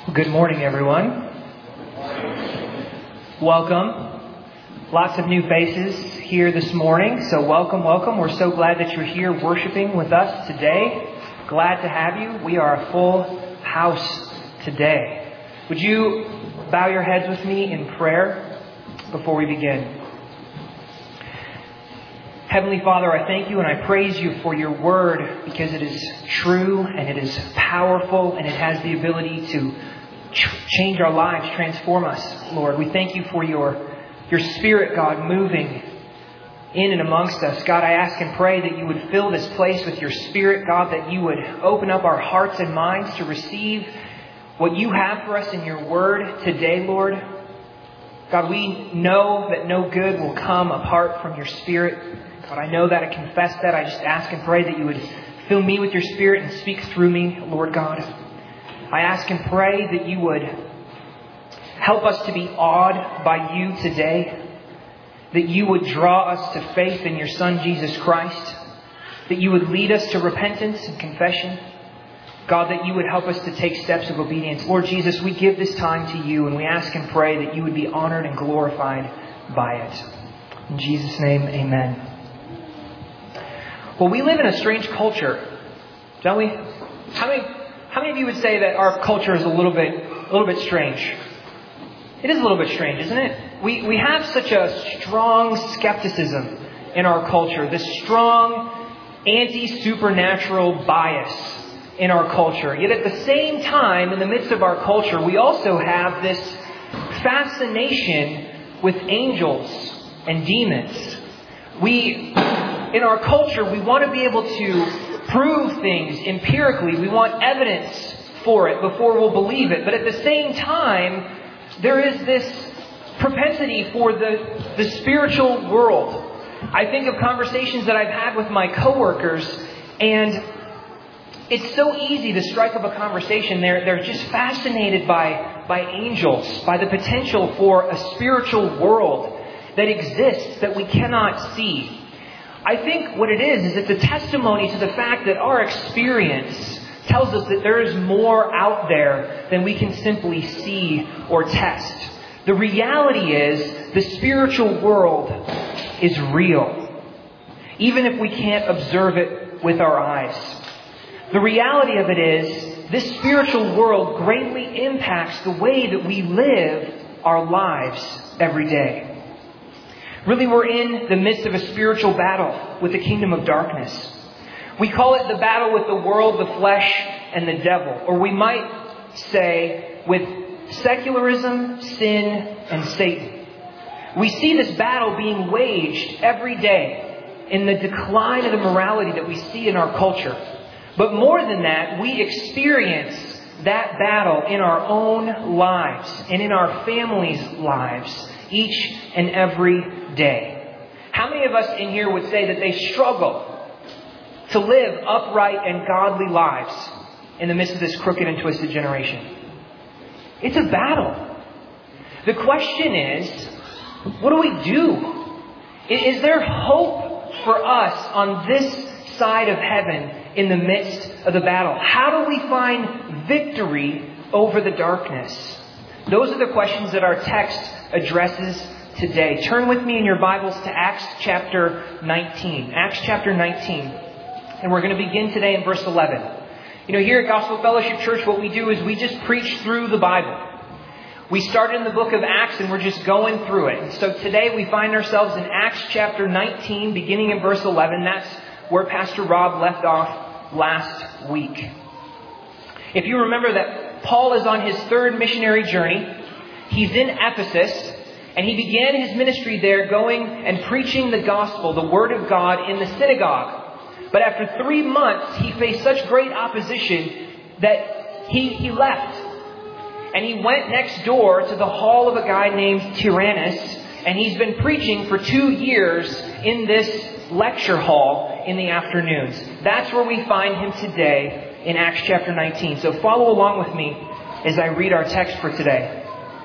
Good morning, everyone. Welcome. Lots of new faces here this morning, so welcome. We're so glad that you're here worshiping with us today. Glad to have you. We are a full house today. Would you bow your heads with me in prayer before we begin? Heavenly Father, I thank you and I praise you for your word because it is true and it is powerful and it has the ability to change our lives, transform us, Lord. We thank you for your Spirit, God, moving in and amongst us. God, I ask and pray that you would fill this place with your Spirit, God, that you would open up our hearts and minds to receive what you have for us in your word today, Lord. God, we know that no good will come apart from your Spirit. God, I know that. I confess that. I just ask and pray that you would fill me with your Spirit and speak through me, Lord God. I ask and pray that you would help us to be awed by you today, that you would draw us to faith in your Son, Jesus Christ, that you would lead us to repentance and confession. God, that you would help us to take steps of obedience. Lord Jesus, we give this time to you and we ask and pray that you would be honored and glorified by it. In Jesus' name, amen. Well, we live in a strange culture, don't we? How many of you would say that our culture is a little bit strange? It is a little bit strange, isn't it? We have such a strong skepticism in our culture, this strong anti-supernatural bias in our culture. Yet at the same time, in the midst of our culture, we also have this fascination with angels and demons. In our culture, we want to be able to prove things empirically. We want evidence for it before we'll believe it. But at the same time, there is this propensity for the spiritual world. I think of conversations that I've had with my coworkers, and it's so easy to strike up a conversation. They're just fascinated by angels, by the potential for a spiritual world that exists that we cannot see. I think what it is it's a testimony to the fact that our experience tells us that there is more out there than we can simply see or test. The reality is the spiritual world is real, even if we can't observe it with our eyes. The reality of it is this spiritual world greatly impacts the way that we live our lives every day. Really, we're in the midst of a spiritual battle with the kingdom of darkness. We call it the battle with the world, the flesh, and the devil. Or we might say with secularism, sin, and Satan. We see this battle being waged every day in the decline of the morality that we see in our culture. But more than that, we experience that battle in our own lives and in our families' lives each and every day. How many of us in here would say that they struggle to live upright and godly lives in the midst of this crooked and twisted generation? It's a battle. The question is, what do we do? Is there hope for us on this side of heaven in the midst of the battle? How do we find victory over the darkness? Those are the questions that our text addresses today. Turn with me in your Bibles to Acts chapter 19. Acts chapter 19. And we're going to begin today in verse 11. Here at Gospel Fellowship Church, what we do is we just preach through the Bible. We started in the book of Acts and we're just going through it. And so today we find ourselves in Acts chapter 19, beginning in verse 11. That's where Pastor Rob left off last week. If you remember that Paul is on his third missionary journey. He's in Ephesus, and he began his ministry there going and preaching the gospel, the word of God, in the synagogue. But after 3 months, he faced such great opposition that he left. And he went next door to the hall of a guy named Tyrannus, and he's been preaching for 2 years in this lecture hall in the afternoons. That's where we find him today in Acts chapter 19. So follow along with me as I read our text for today.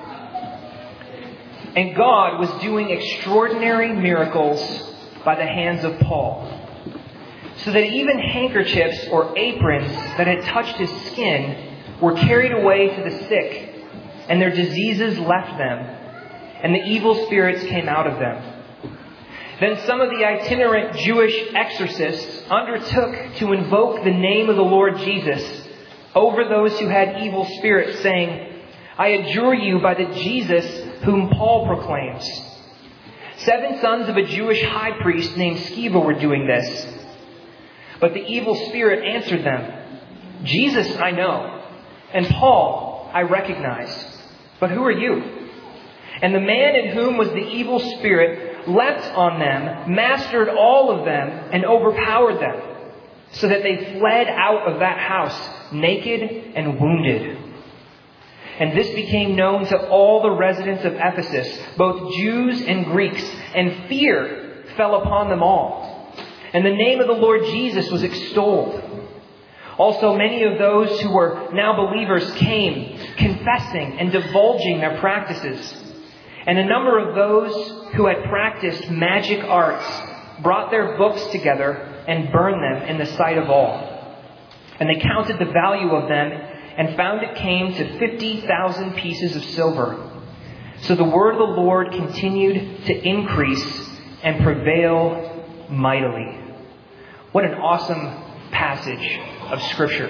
And God was doing extraordinary miracles by the hands of Paul, so that even handkerchiefs or aprons that had touched his skin were carried away to the sick, and their diseases left them, and the evil spirits came out of them. Then some of the itinerant Jewish exorcists undertook to invoke the name of the Lord Jesus over those who had evil spirits, saying, "I adjure you by the Jesus whom Paul proclaims." 7 sons of a Jewish high priest named Sceva were doing this. But the evil spirit answered them, "Jesus I know, and Paul I recognize. But who are you?" And the man in whom was the evil spirit leapt on them, mastered all of them, and overpowered them, so that they fled out of that house, naked and wounded. And this became known to all the residents of Ephesus, both Jews and Greeks, and fear fell upon them all. And the name of the Lord Jesus was extolled. Also, many of those who were now believers came, confessing and divulging their practices. And a number of those who had practiced magic arts brought their books together and burned them in the sight of all. And they counted the value of them and found it came to 50,000 pieces of silver. So the word of the Lord continued to increase and prevail mightily. What an awesome passage of Scripture.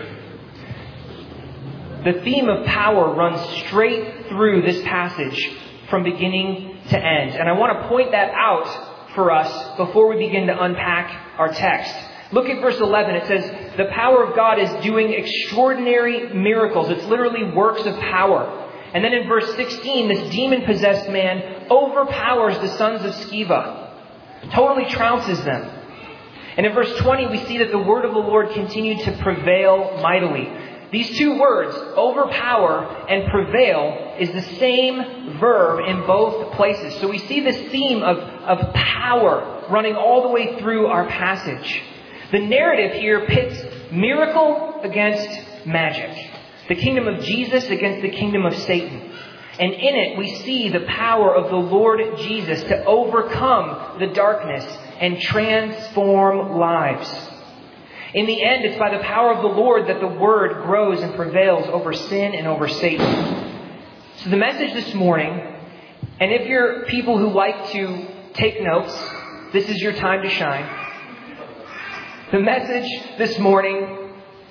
The theme of power runs straight through this passage from beginning to end. And I want to point that out for us before we begin to unpack our text. Look at verse 11. It says, the power of God is doing extraordinary miracles. It's literally works of power. And then in verse 16, this demon-possessed man overpowers the sons of Sceva. Totally trounces them. And in verse 20, we see that the word of the Lord continued to prevail mightily. These two words, overpower and prevail, is the same verb in both places. So we see this theme of power running all the way through our passage. The narrative here pits miracle against magic. The kingdom of Jesus against the kingdom of Satan. And in it we see the power of the Lord Jesus to overcome the darkness and transform lives. In the end, it's by the power of the Lord that the word grows and prevails over sin and over Satan. So the message this morning, and if you're people who like to take notes, this is your time to shine. The message this morning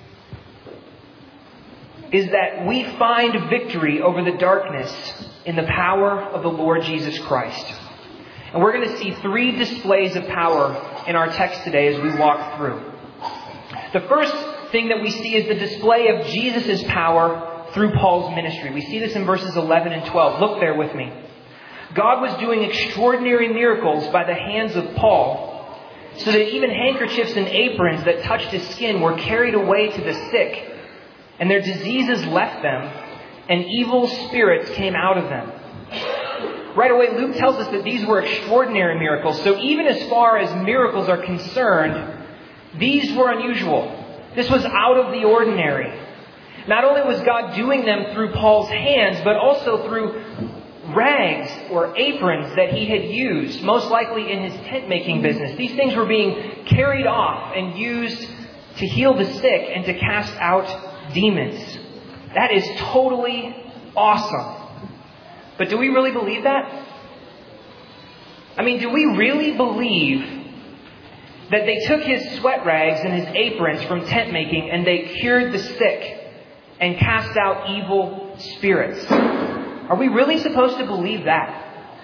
is that we find victory over the darkness in the power of the Lord Jesus Christ. And we're going to see 3 displays of power in our text today as we walk through. The first thing that we see is the display of Jesus' power through Paul's ministry. We see this in verses 11 and 12. Look there with me. God was doing extraordinary miracles by the hands of Paul, so that even handkerchiefs and aprons that touched his skin were carried away to the sick, and their diseases left them, and evil spirits came out of them. Right away, Luke tells us that these were extraordinary miracles. So even as far as miracles are concerned, these were unusual. This was out of the ordinary. Not only was God doing them through Paul's hands, but also through rags or aprons that he had used, most likely in his tent-making business. These things were being carried off and used to heal the sick and to cast out demons. That is totally awesome. But do we really believe that? I mean, do we really believe that they took his sweat rags and his aprons from tent making and they cured the sick and cast out evil spirits? Are we really supposed to believe that?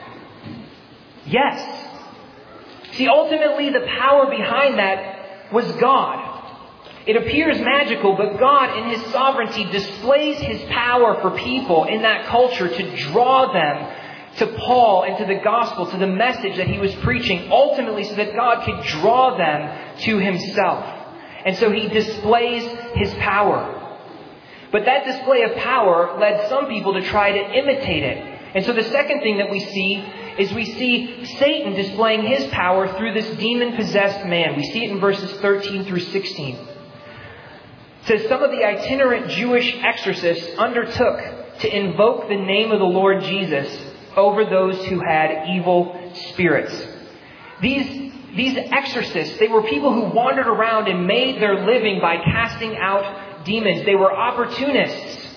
Yes. See, ultimately the power behind that was God. It appears magical, but God in His sovereignty displays His power for people in that culture to draw them to Paul and to the gospel, to the message that he was preaching, ultimately so that God could draw them to Himself. And so He displays His power. But that display of power led some people to try to imitate it. And so the second thing that we see is we see Satan displaying his power through this demon-possessed man. We see it in verses 13 through 16. It says, some of the itinerant Jewish exorcists undertook to invoke the name of the Lord Jesus over those who had evil spirits. These exorcists, they were people who wandered around and made their living by casting out demons. They were opportunists.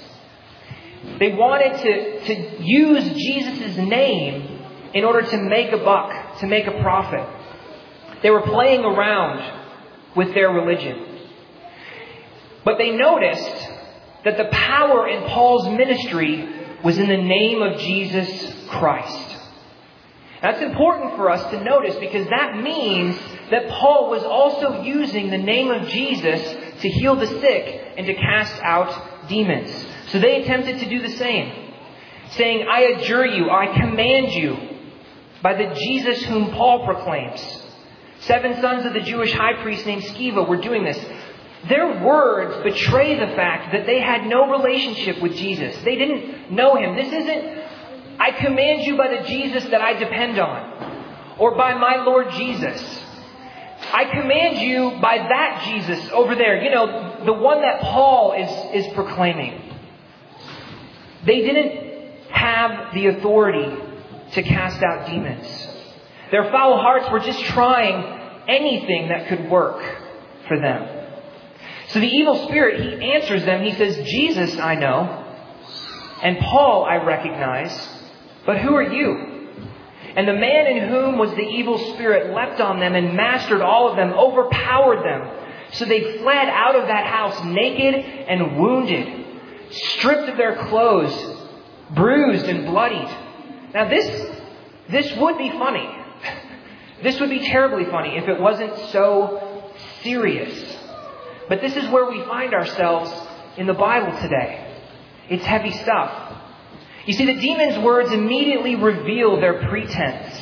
They wanted to use Jesus' name in order to make a buck, to make a profit. They were playing around with their religion. But they noticed that the power in Paul's ministry was in the name of Jesus Christ. That's important for us to notice, because that means that Paul was also using the name of Jesus to heal the sick and to cast out demons. So they attempted to do the same, saying, I adjure you, I command you, by the Jesus whom Paul proclaims. 7 sons of the Jewish high priest named Sceva were doing this. Their words betray the fact that they had no relationship with Jesus. They didn't know Him. This isn't, I command you by the Jesus that I depend on, or by my Lord Jesus. I command you by that Jesus over there. You know, the one that Paul is proclaiming. They didn't have the authority to cast out demons. Their foul hearts were just trying anything that could work for them. So the evil spirit, he answers them. He says, Jesus I know, and Paul I recognize, but who are you? And the man in whom was the evil spirit leapt on them and mastered all of them, overpowered them. So they fled out of that house naked and wounded, stripped of their clothes, bruised and bloodied. Now this would be funny. This would be terribly funny if it wasn't so serious. But this is where we find ourselves in the Bible today. It's heavy stuff. You see, the demon's words immediately reveal their pretense,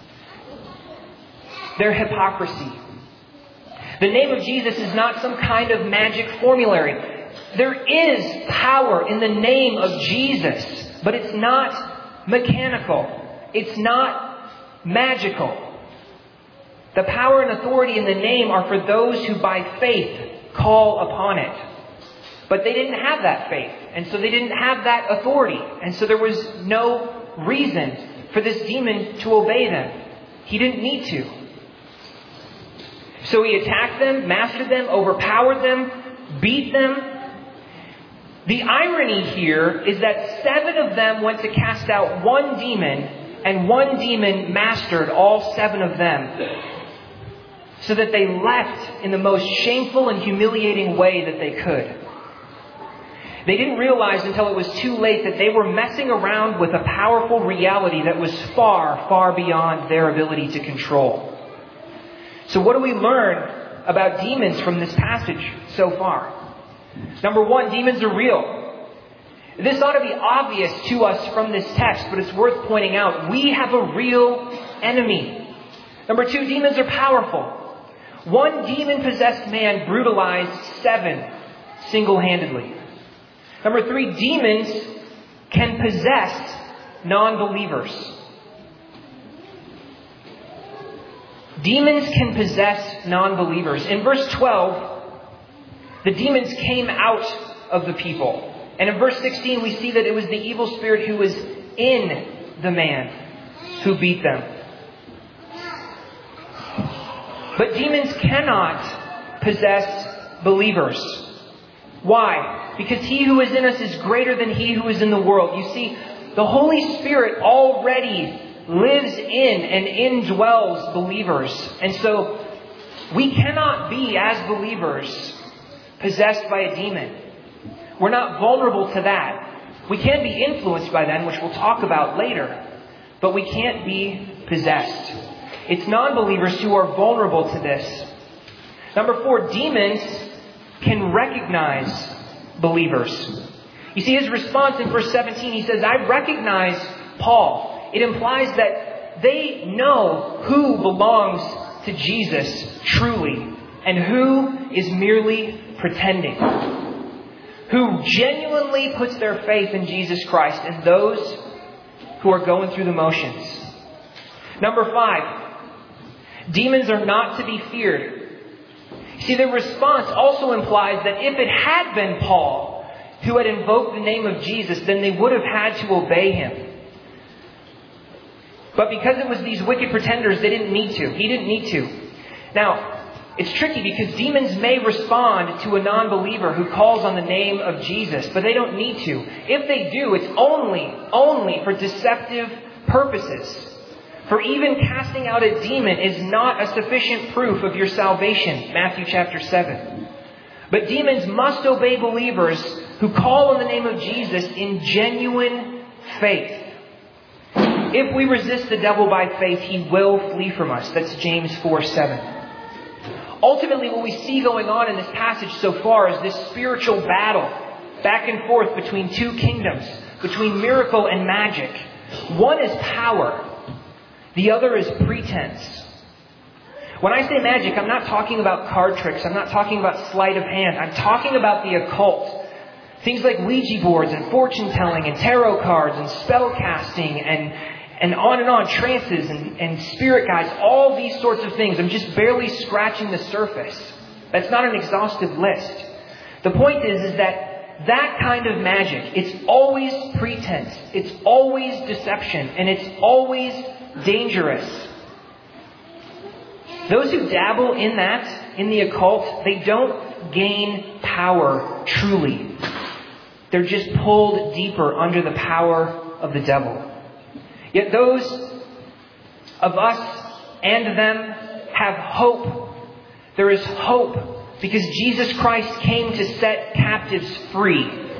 their hypocrisy. The name of Jesus is not some kind of magic formulary. There is power in the name of Jesus, but it's not mechanical. It's not magical. The power and authority in the name are for those who by faith call upon it. But they didn't have that faith, and so they didn't have that authority. And so there was no reason for this demon to obey them. He didn't need to. So he attacked them, mastered them, overpowered them, beat them. The irony here is that 7 of them went to cast out one demon, and one demon mastered all 7 of them. So that they left in the most shameful and humiliating way that they could. They didn't realize until it was too late that they were messing around with a powerful reality that was far, far beyond their ability to control. So what do we learn about demons from this passage so far? Number 1, demons are real. This ought to be obvious to us from this text, but it's worth pointing out. We have a real enemy. Number 2, demons are powerful. One demon-possessed man brutalized 7 single-handedly. Number 3, demons can possess non-believers. Demons can possess non-believers. In verse 12, the demons came out of the people. And in verse 16, we see that it was the evil spirit who was in the man who beat them. But demons cannot possess believers. Why? Because he who is in us is greater than he who is in the world. You see, the Holy Spirit already lives in and indwells believers. And so we cannot be, as believers, possessed by a demon. We're not vulnerable to that. We can be influenced by them, which we'll talk about later. But we can't be possessed. It's non-believers who are vulnerable to this. Number 4, demons can recognize believers. You see his response in verse 17. He says, I recognize Paul. It implies that they know who belongs to Jesus truly and who is merely pretending. Who genuinely puts their faith in Jesus Christ and those who are going through the motions. Number 5, demons are not to be feared. See, their response also implies that if it had been Paul who had invoked the name of Jesus, then they would have had to obey him. But because it was these wicked pretenders, they didn't need to. He didn't need to. Now, It's tricky because demons may respond to a non-believer who calls on the name of Jesus, but they don't need to. If they do, it's only for deceptive purposes. For even casting out a demon is not a sufficient proof of your salvation, Matthew chapter 7. But demons must obey believers who call on the name of Jesus in genuine faith. If we resist the devil by faith, he will flee from us. That's James 4:7. Ultimately, what we see going on in this passage so far is this spiritual battle back and forth between two kingdoms, between miracle and magic. One is power. The other is pretense. When I say magic, I'm not talking about card tricks. I'm not talking about sleight of hand. I'm talking about the occult. Things like Ouija boards and fortune telling and tarot cards and spell casting and on, trances and spirit guides, all these sorts of things. I'm just barely scratching the surface. That's not an exhaustive list. The point is that kind of magic, it's always pretense, it's always deception, and it's always dangerous. Those who dabble in the occult, they don't gain power truly. They're just pulled deeper under the power of the devil. Yet those of us and them have hope. There is hope because Jesus Christ came to set captives free.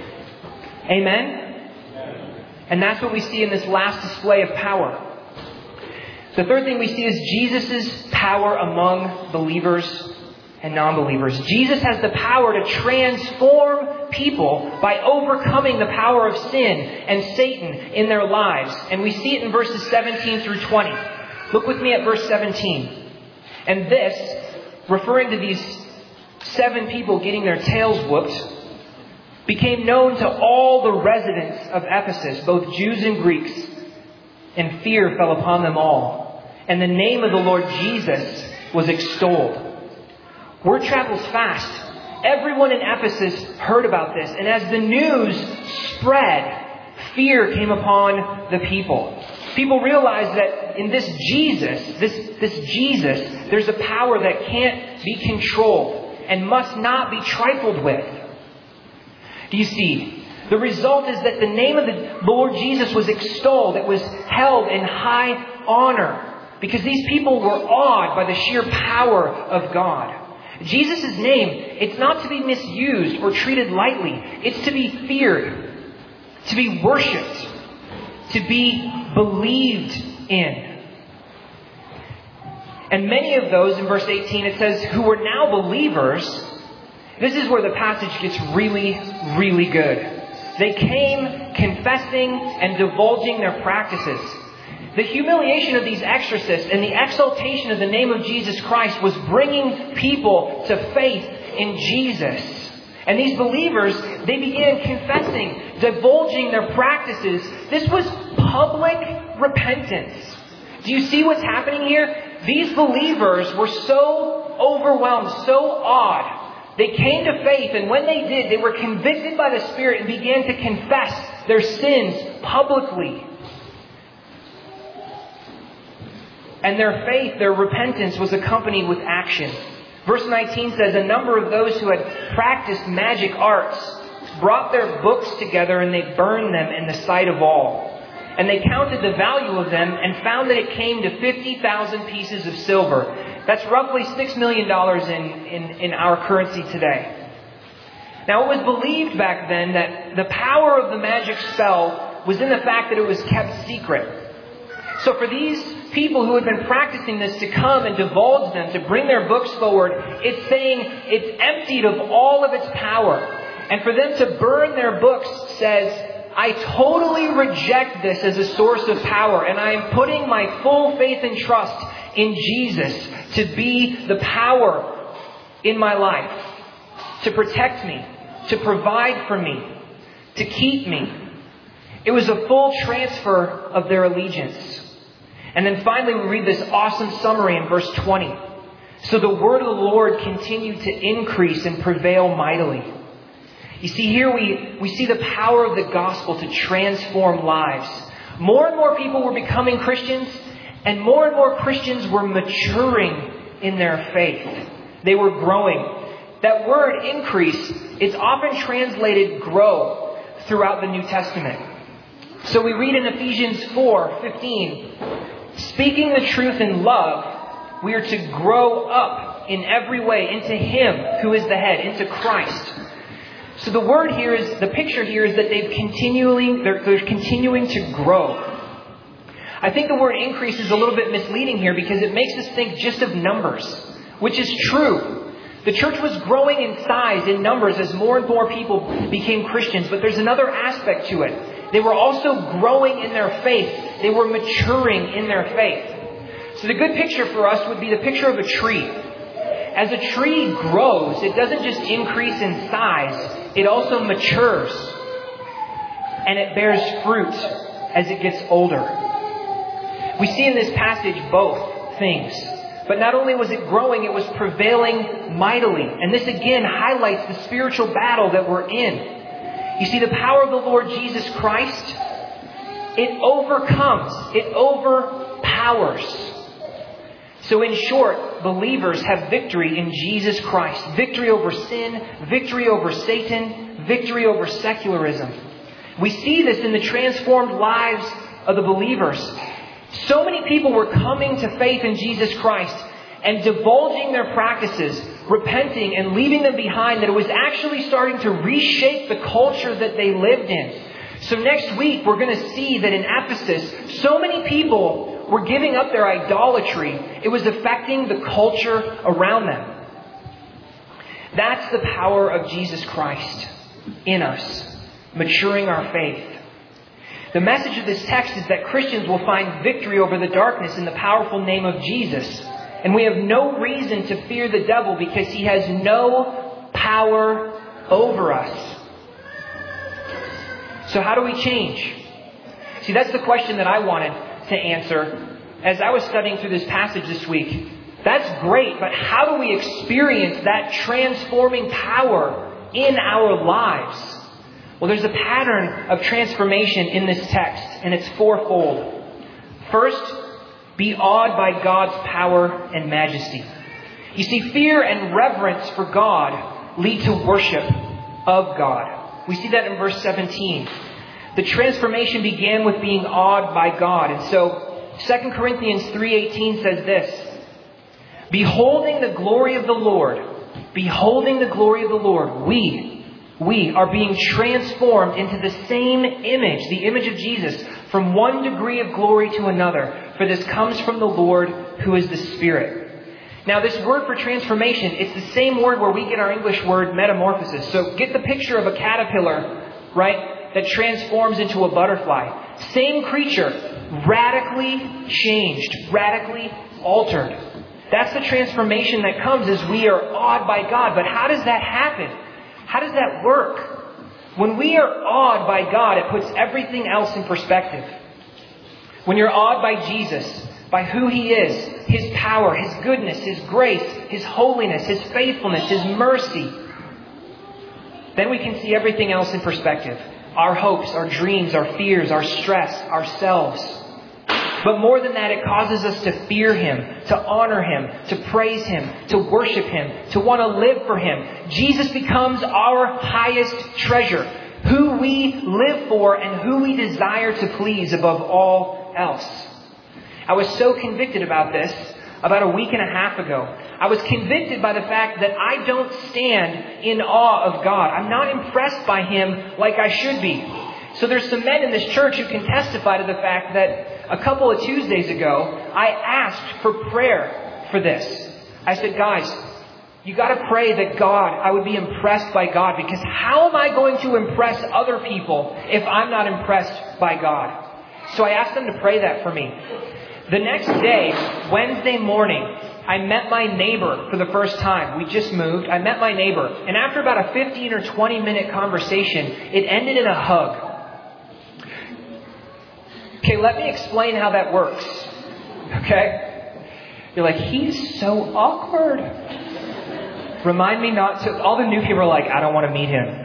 Amen? And that's what we see in this last display of power. The third thing we see is Jesus' power among believers and non-believers. Jesus has the power to transform people by overcoming the power of sin and Satan in their lives. And we see it in verses 17 through 20. Look with me at verse 17. And this, referring to these 7 people getting their tails whooped, became known to all the residents of Ephesus, both Jews and Greeks, and fear fell upon them all. And the name of the Lord Jesus was extolled. Word travels fast. Everyone in Ephesus heard about this. And as the news spread, fear came upon the people. People realized that in this Jesus, there's a power that can't be controlled and must not be trifled with. Do you see? The result is that the name of the Lord Jesus was extolled. It was held in high honor because these people were awed by the sheer power of God. Jesus' name, it's not to be misused or treated lightly. It's to be feared, to be worshipped, to be believed in. And many of those, in verse 18, it says, who were now believers. This is where the passage gets really, really good. They came confessing and divulging their practices. The humiliation of these exorcists and the exaltation of the name of Jesus Christ was bringing people to faith in Jesus. And these believers, they began confessing, divulging their practices. This was public repentance. Do you see what's happening here? These believers were so overwhelmed, so awed. They came to faith, and when they did, they were convicted by the Spirit and began to confess their sins publicly. And their faith, their repentance was accompanied with action. Verse 19 says, a number of those who had practiced magic arts brought their books together and they burned them in the sight of all. And they counted the value of them and found that it came to 50,000 pieces of silver. That's roughly $6 million in our currency today. Now, it was believed back then that the power of the magic spell was in the fact that it was kept secret. So for these people who had been practicing this to come and divulge them, to bring their books forward, it's saying it's emptied of all of its power. And for them to burn their books says, I totally reject this as a source of power, and I am putting my full faith and trust in Jesus to be the power in my life, to protect me, to provide for me, to keep me. It was a full transfer of their allegiance. And then finally we read this awesome summary in verse 20. So the word of the Lord continued to increase and prevail mightily. You see, here we see the power of the gospel to transform lives. More and more people were becoming Christians, and more Christians were maturing in their faith. They were growing. That word increase is often translated grow throughout the New Testament. So we read in Ephesians 4:15, speaking the truth in love, we are to grow up in every way into Him who is the head, into Christ. So the picture here is that they're continuing to grow. I think the word increase is a little bit misleading here because it makes us think just of numbers, which is true. The church was growing in size, in numbers, as more and more people became Christians. But there's another aspect to it. They were also growing in their faith. They were maturing in their faith. So the good picture for us would be the picture of a tree. As a tree grows, it doesn't just increase in size, it also matures. And it bears fruit as it gets older. We see in this passage both things. But not only was it growing, it was prevailing mightily. And this again highlights the spiritual battle that we're in. You see, the power of the Lord Jesus Christ, it overcomes, it overpowers. So in short, believers have victory in Jesus Christ. Victory over sin, victory over Satan, victory over secularism. We see this in the transformed lives of the believers. So many people were coming to faith in Jesus Christ and divulging their practices, repenting and leaving them behind, that it was actually starting to reshape the culture that they lived in. So next week, we're going to see that in Ephesus, so many people were giving up their idolatry. It was affecting the culture around them. That's the power of Jesus Christ in us, maturing our faith. The message of this text is that Christians will find victory over the darkness in the powerful name of Jesus. And we have no reason to fear the devil because he has no power over us. So how do we change? See, that's the question that I wanted to answer as I was studying through this passage this week. That's great, but how do we experience that transforming power in our lives? Well, there's a pattern of transformation in this text, and it's fourfold. First, be awed by God's power and majesty. You see, fear and reverence for God lead to worship of God. We see that in verse 17. The transformation began with being awed by God. And so 2 Corinthians 3:18 says this, beholding the glory of the Lord, we are being transformed into the same image, the image of Jesus, from one degree of glory to another. For this comes from the Lord who is the Spirit. Now this word for transformation, it's the same word where we get our English word metamorphosis. So get the picture of a caterpillar, right, that transforms into a butterfly. Same creature, radically changed, radically altered. That's the transformation that comes as we are awed by God. But how does that happen? How does that work? When we are awed by God, it puts everything else in perspective. When you're awed by Jesus, by who He is, His power, His goodness, His grace, His holiness, His faithfulness, His mercy, then we can see everything else in perspective. Our hopes, our dreams, our fears, our stress, ourselves. But more than that, it causes us to fear Him, to honor Him, to praise Him, to worship Him, to want to live for Him. Jesus becomes our highest treasure, who we live for and who we desire to please above all else. I was so convicted about this about a week and a half ago. I was convicted by the fact that I don't stand in awe of God. I'm not impressed by Him like I should be. So there's some men in this church who can testify to the fact that a couple of Tuesdays ago, I asked for prayer for this. I said, guys, you got to pray that I would be impressed by God, because how am I going to impress other people if I'm not impressed by God? So I asked them to pray that for me. The next day, Wednesday morning, I met my neighbor for the first time. We just moved. I met my neighbor. And after about a 15 or 20 minute conversation, it ended in a hug. Okay, let me explain how that works. Okay? You're like, he's so awkward. Remind me not to... All the new people are like, I don't want to meet him.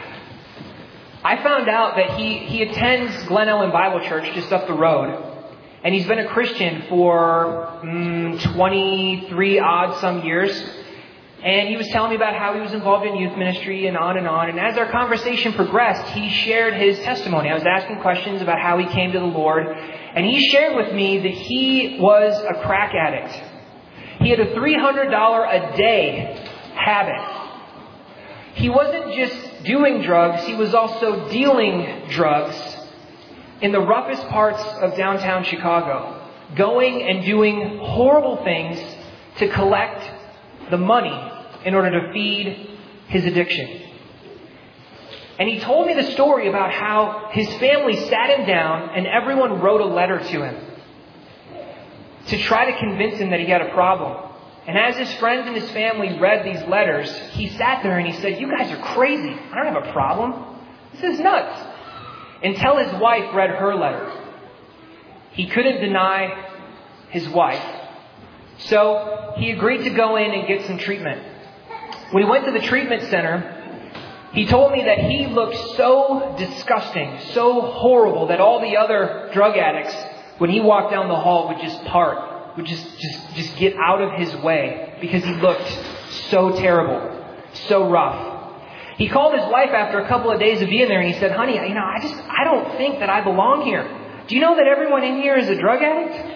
I found out that he attends Glen Ellen Bible Church just up the road. And he's been a Christian for 23 odd some years. And he was telling me about how he was involved in youth ministry and on and on. And as our conversation progressed, he shared his testimony. I was asking questions about how he came to the Lord. And he shared with me that he was a crack addict. He had a $300 a day habit. He wasn't just doing drugs, he was also dealing drugs in the roughest parts of downtown Chicago, going and doing horrible things to collect the money in order to feed his addiction. And he told me the story about how his family sat him down and everyone wrote a letter to him to try to convince him that he had a problem. And as his friends and his family read these letters, he sat there and he said, "You guys are crazy. I don't have a problem. This is nuts." Until his wife read her letter. He couldn't deny his wife. So he agreed to go in and get some treatment. When he went to the treatment center, he told me that he looked so disgusting, so horrible, that all the other drug addicts, when he walked down the hall, would just part, would just get out of his way because he looked so terrible, so rough. He called his wife after a couple of days of being there and he said, "Honey, I don't think that I belong here. Do you know that everyone in here is a drug addict?"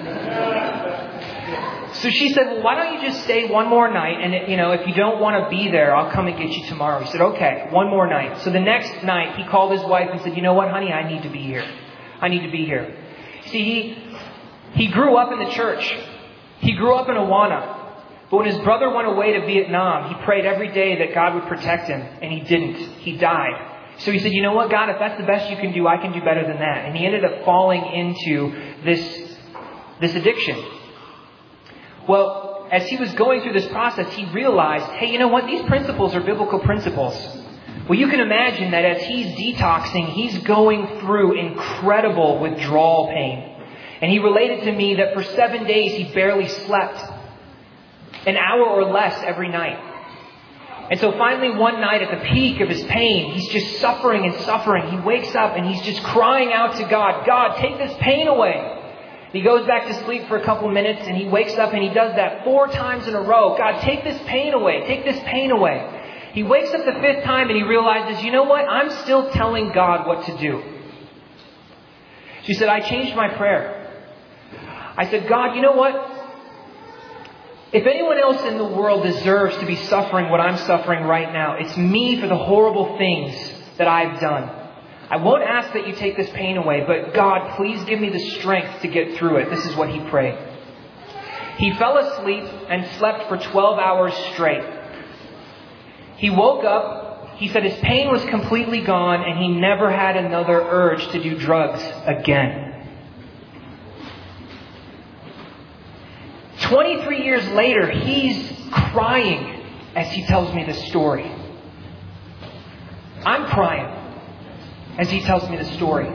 So she said, "Well, why don't you just stay one more night? And, if you don't want to be there, I'll come and get you tomorrow." He said, "Okay, one more night." So the next night, he called his wife and said, "You know what, honey? I need to be here. I need to be here." See, he grew up in the church. He grew up in Awana. But when his brother went away to Vietnam, he prayed every day that God would protect him. And he didn't. He died. So he said, "You know what, God, if that's the best you can do, I can do better than that." And he ended up falling into this addiction. Well, as he was going through this process, he realized, hey, you know what? These principles are biblical principles. Well, you can imagine that as he's detoxing, he's going through incredible withdrawal pain. And he related to me that for 7 days he barely slept, an hour or less every night. And so finally one night at the peak of his pain, he's just suffering and suffering. He wakes up and he's just crying out to God, "God, take this pain away." He goes back to sleep for a couple minutes and he wakes up and he does that 4 times in a row. "God, take this pain away. Take this pain away." He wakes up the 5th time and he realizes, you know what? I'm still telling God what to do. She said, "I changed my prayer. I said, God, you know what? If anyone else in the world deserves to be suffering what I'm suffering right now, it's me for the horrible things that I've done. I won't ask that you take this pain away, but God, please give me the strength to get through it." This is what he prayed. He fell asleep and slept for 12 hours straight. He woke up. He said his pain was completely gone and he never had another urge to do drugs again. 23 years later, he's crying as he tells me this story. I'm crying as he tells me the story.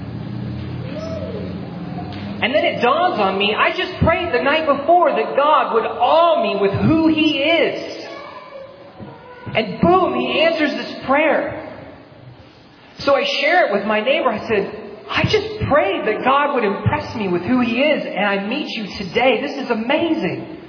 And then it dawns on me, I just prayed the night before that God would awe me with who He is. And boom, He answers this prayer. So I share it with my neighbor. I said, I just prayed that God would impress me with who He is, and I meet you today. This is amazing.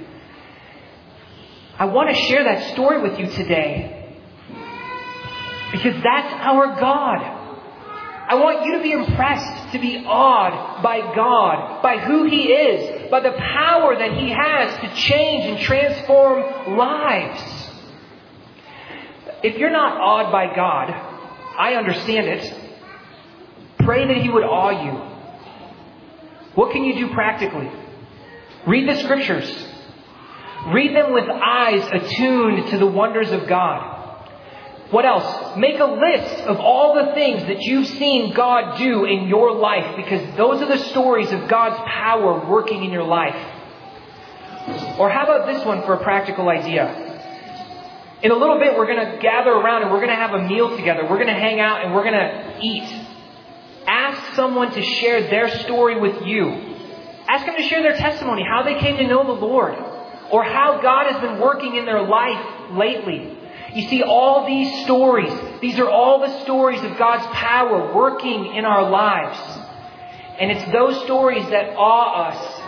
I want to share that story with you today because that's our God. I want you to be impressed, to be awed by God, by who He is, by the power that He has to change and transform lives. If you're not awed by God, I understand it. Pray that He would awe you. What can you do practically? Read the Scriptures. Read them with eyes attuned to the wonders of God. What else? Make a list of all the things that you've seen God do in your life, because those are the stories of God's power working in your life. Or how about this one for a practical idea? In a little bit, we're going to gather around and we're going to have a meal together. We're going to hang out and we're going to eat. Ask someone to share their story with you. Ask them to share their testimony, how they came to know the Lord, or how God has been working in their life lately. You see, all these stories, these are all the stories of God's power working in our lives. And it's those stories that awe us.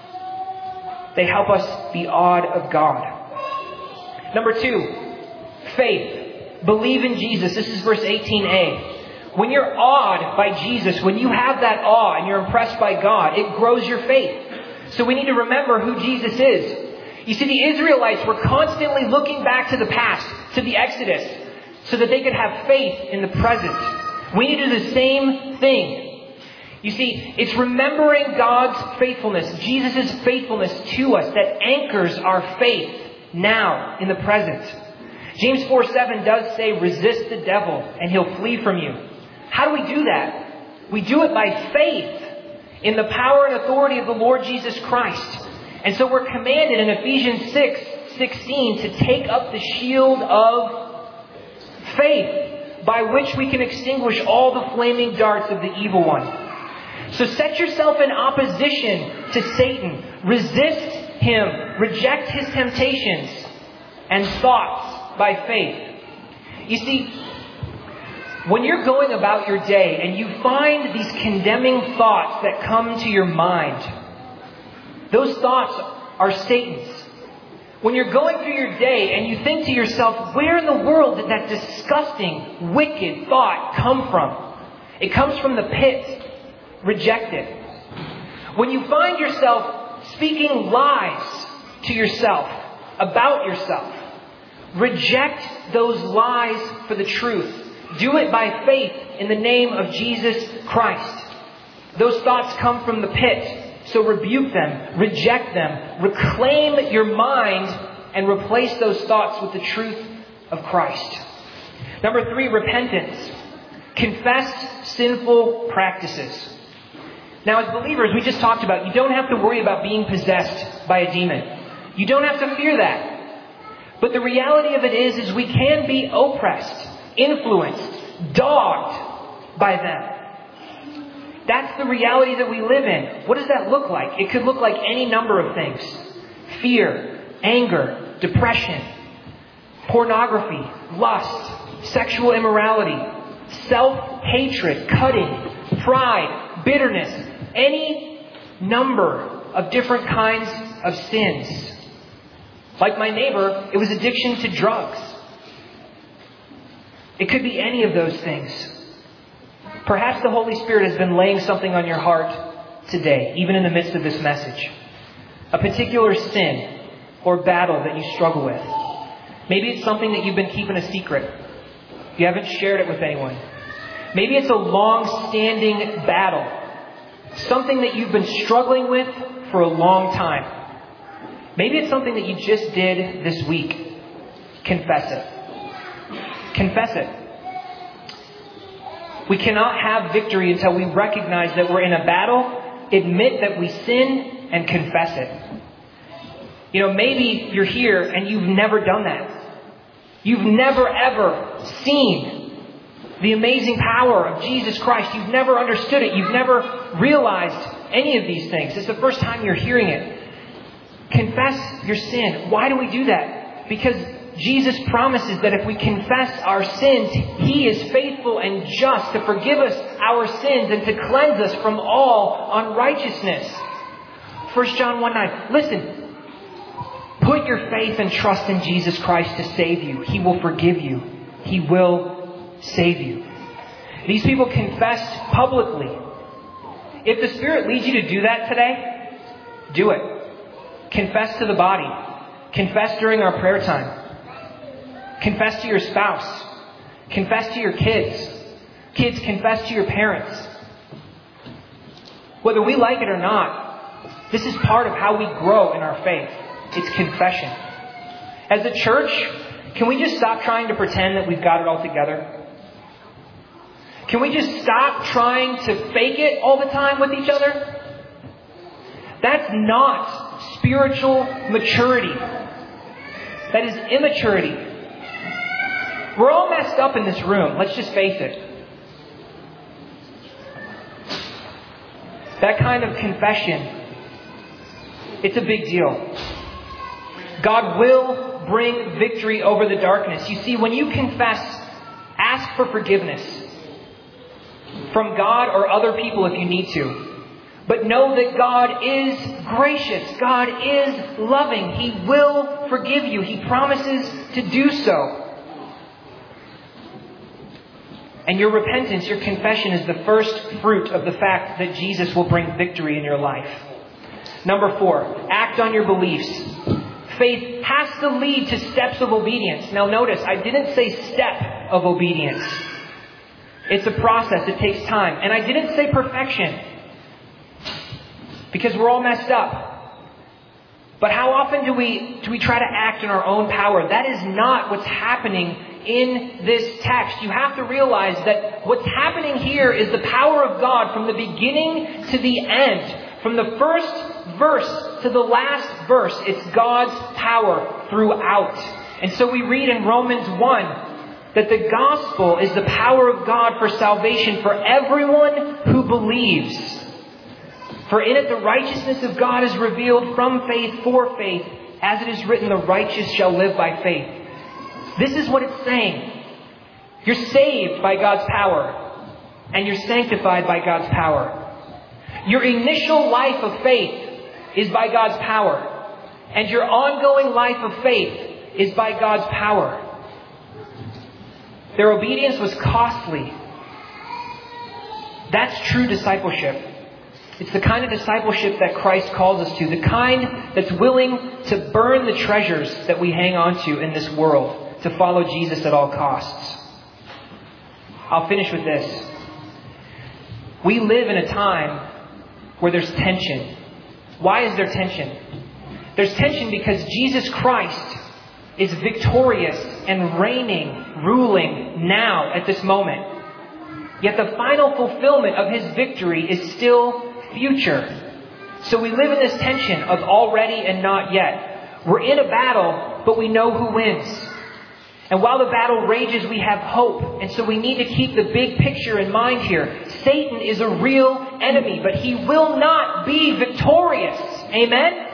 They help us be awed of God. Number 2, faith. Believe in Jesus. This is verse 18a. When you're awed by Jesus, when you have that awe and you're impressed by God, it grows your faith. So we need to remember who Jesus is. You see, the Israelites were constantly looking back to the past, to the Exodus, so that they could have faith in the present. We need to do the same thing. You see, it's remembering God's faithfulness, Jesus' faithfulness to us, that anchors our faith now in the present. James 4:7 does say, resist the devil and he'll flee from you. How do we do that? We do it by faith in the power and authority of the Lord Jesus Christ. And so we're commanded in Ephesians 6:16 to take up the shield of faith, by which we can extinguish all the flaming darts of the evil one. So set yourself in opposition to Satan. Resist him. Reject his temptations and thoughts by faith. You see, when you're going about your day and you find these condemning thoughts that come to your mind, those thoughts are Satan's. When you're going through your day and you think to yourself, where in the world did that disgusting, wicked thought come from? It comes from the pit. Reject it. When you find yourself speaking lies to yourself, about yourself, reject those lies for the truth. Do it by faith in the name of Jesus Christ. Those thoughts come from the pit. So rebuke them, reject them, reclaim your mind, and replace those thoughts with the truth of Christ. Number 3, repentance. Confess sinful practices. Now, as believers, we just talked about, you don't have to worry about being possessed by a demon. You don't have to fear that. But the reality of it is we can be oppressed, influenced, dogged by them. That's the reality that we live in. What does that look like? It could look like any number of things. Fear, anger, depression, pornography, lust, sexual immorality, self-hatred, cutting, pride, bitterness, any number of different kinds of sins. Like my neighbor, it was addiction to drugs. It could be any of those things. Perhaps the Holy Spirit has been laying something on your heart today, even in the midst of this message. A particular sin or battle that you struggle with. Maybe it's something that you've been keeping a secret. You haven't shared it with anyone. Maybe it's a long-standing battle. Something that you've been struggling with for a long time. Maybe it's something that you just did this week. Confess it. Confess it. We cannot have victory until we recognize that we're in a battle, admit that we sin, and confess it. You know, maybe you're here and you've never done that. You've never ever seen the amazing power of Jesus Christ. You've never understood it. You've never realized any of these things. It's the first time you're hearing it. Confess your sin. Why do we do that? Because Jesus promises that if we confess our sins, He is faithful and just to forgive us our sins and to cleanse us from all unrighteousness. 1 John 1:9. Listen, put your faith and trust in Jesus Christ to save you. He will forgive you. He will save you. These people confessed publicly. If the Spirit leads you to do that today, do it. Confess to the body. Confess during our prayer time. Confess to your spouse. Confess to your kids. Kids, confess to your parents. Whether we like it or not, this is part of how we grow in our faith. It's confession. As a church, can we just stop trying to pretend that we've got it all together? Can we just stop trying to fake it all the time with each other? That's not spiritual maturity. That is immaturity. We're all messed up in this room. Let's just face it. That kind of confession, it's a big deal. God will bring victory over the darkness. You see, when you confess, ask for forgiveness from God or other people if you need to. But know that God is gracious. God is loving. He will forgive you. He promises to do so. And your repentance, your confession is the first fruit of the fact that Jesus will bring victory in your life. Number 4, act on your beliefs. Faith has to lead to steps of obedience. Now notice, I didn't say step of obedience. It's a process. It takes time. And I didn't say perfection, because we're all messed up. But how often do we try to act in our own power? That is not what's happening in this text. You have to realize that what's happening here is the power of God from the beginning to the end. From the first verse to the last verse, it's God's power throughout. And so we read in Romans 1 that the gospel is the power of God for salvation for everyone who believes. For in it the righteousness of God is revealed from faith for faith, as it is written, the righteous shall live by faith. This is what it's saying. You're saved by God's power, and you're sanctified by God's power. Your initial life of faith is by God's power, and your ongoing life of faith is by God's power. Their obedience was costly. That's true discipleship. It's the kind of discipleship that Christ calls us to, the kind that's willing to burn the treasures that we hang on to in this world, to follow Jesus at all costs. I'll finish with this. We live in a time where there's tension. Why is there tension? There's tension because Jesus Christ is victorious and reigning, ruling now at this moment. Yet the final fulfillment of His victory is still future. So we live in this tension of already and not yet. We're in a battle, but we know who wins. And while the battle rages, we have hope. And so we need to keep the big picture in mind here. Satan is a real enemy, but he will not be victorious. Amen?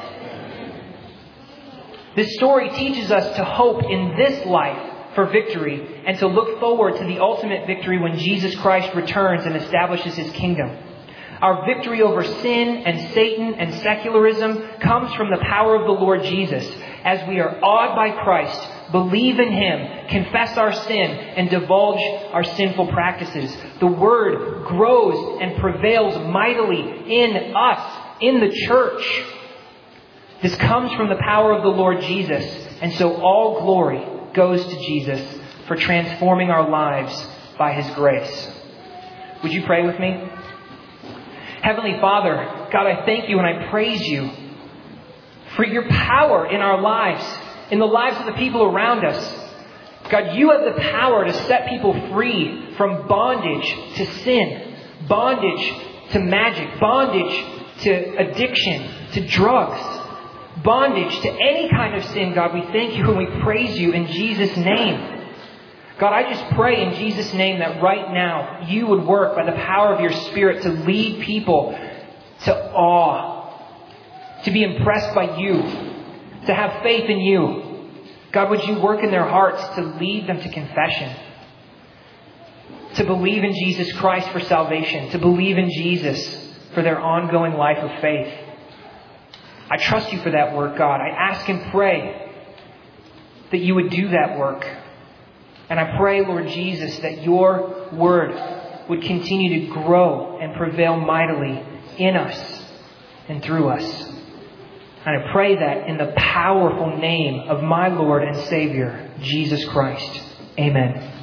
This story teaches us to hope in this life for victory and to look forward to the ultimate victory when Jesus Christ returns and establishes His kingdom. Our victory over sin and Satan and secularism comes from the power of the Lord Jesus as we are awed by Christ, believe in Him, confess our sin, and divulge our sinful practices. The Word grows and prevails mightily in us, in the church. This comes from the power of the Lord Jesus, and so all glory goes to Jesus for transforming our lives by His grace. Would you pray with me? Heavenly Father, God, I thank You and I praise You for Your power in our lives, in the lives of the people around us. God, You have the power to set people free from bondage to sin, bondage to magic, bondage to addiction, to drugs, bondage to any kind of sin. God, we thank You and we praise You in Jesus' name. God, I just pray in Jesus' name that right now You would work by the power of Your Spirit to lead people to awe, to be impressed by You, to have faith in You. God, would You work in their hearts to lead them to confession, to believe in Jesus Christ for salvation, to believe in Jesus for their ongoing life of faith. I trust You for that work, God. I ask and pray that You would do that work. And I pray, Lord Jesus, that Your Word would continue to grow and prevail mightily in us and through us. And I pray that in the powerful name of my Lord and Savior, Jesus Christ. Amen.